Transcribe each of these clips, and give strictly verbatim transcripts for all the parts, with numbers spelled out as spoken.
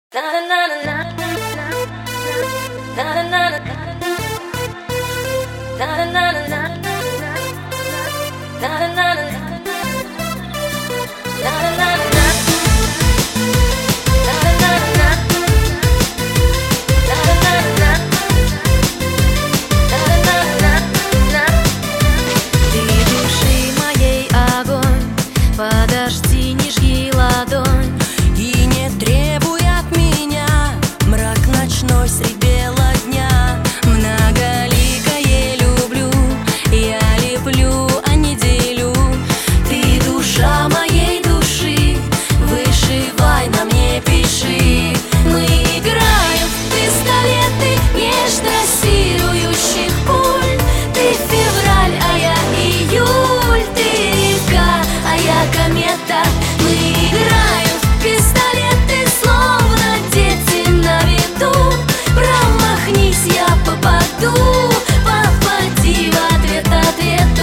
Подожди, не жги ладонь и не требуй от меня мрак ночной средь бела дня. Многоликое люблю, я леплю, а не делю. Ты душа моей души, вышивай на мне, пиши. Мы играем в пистолеты межтрассирующих пуль. Ты февраль, а я июль. Ты река, а я комета. Мы играем в пистолеты, словно дети на виду. Промахнись, я попаду. Попади в ответ ответу.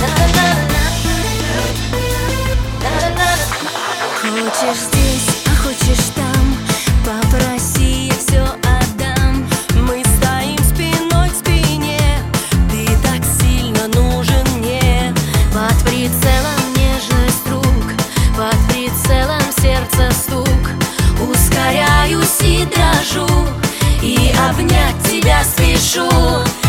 Хочешь здесь, а хочешь там, попроси, я все отдам. Мы стоим спиной к спине, ты так сильно нужен мне. Под прицелом нежность рук, под прицелом сердца стук. Ускоряюсь и дрожу, и обнять тебя спешу.